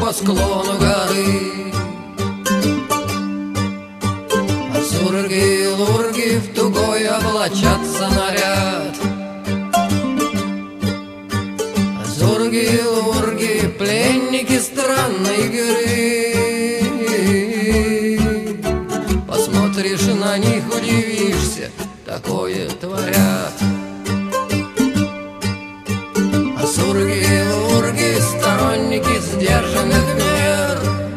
по склону горы. А сурги и лурги в тугой облачатся наряд. Сурги и лурги, пленники странной игры. Посмотришь на них, удивишься, такое творят. А сурги и лурги, сторонники сдержанных мер,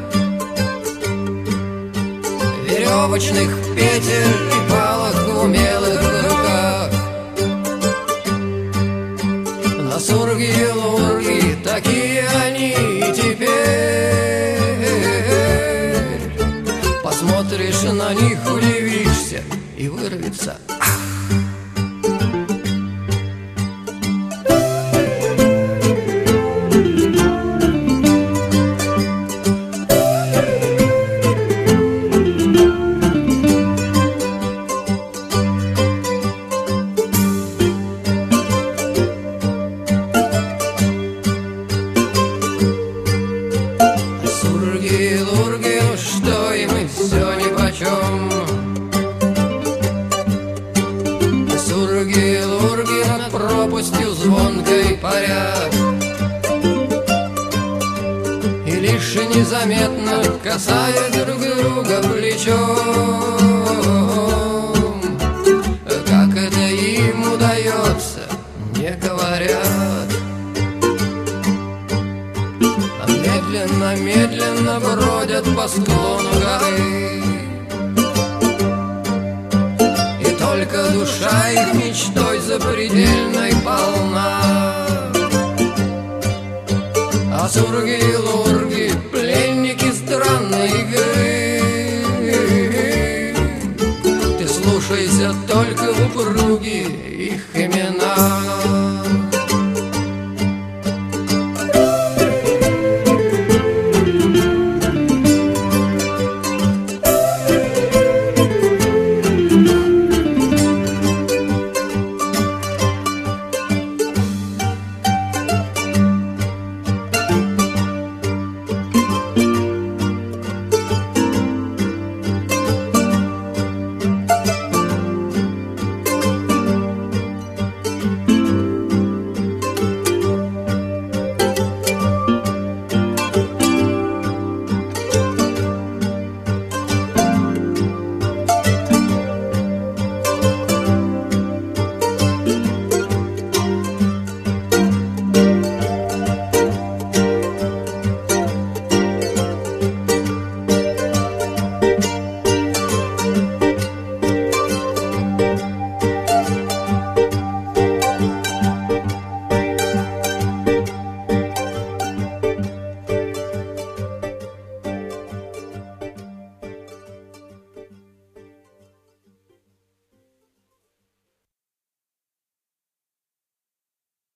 веревочных петель и палок в умелых руках. А сурги и лурги, такие они и теперь. Посмотришь на них, удивишься, и вырвется. Сурги и лурги, ну что им и все нипочем. Сурги и лурги, над пропастью звонкой парят, и лишь незаметно касаясь друг друга плечом. Как это им удается, не говорят. Медленно, медленно бродят по склону горы, и только душа их мечтой запредельной полна. А сурги и лурги, пленники странной игры, ты слушайся только в упруги их имен.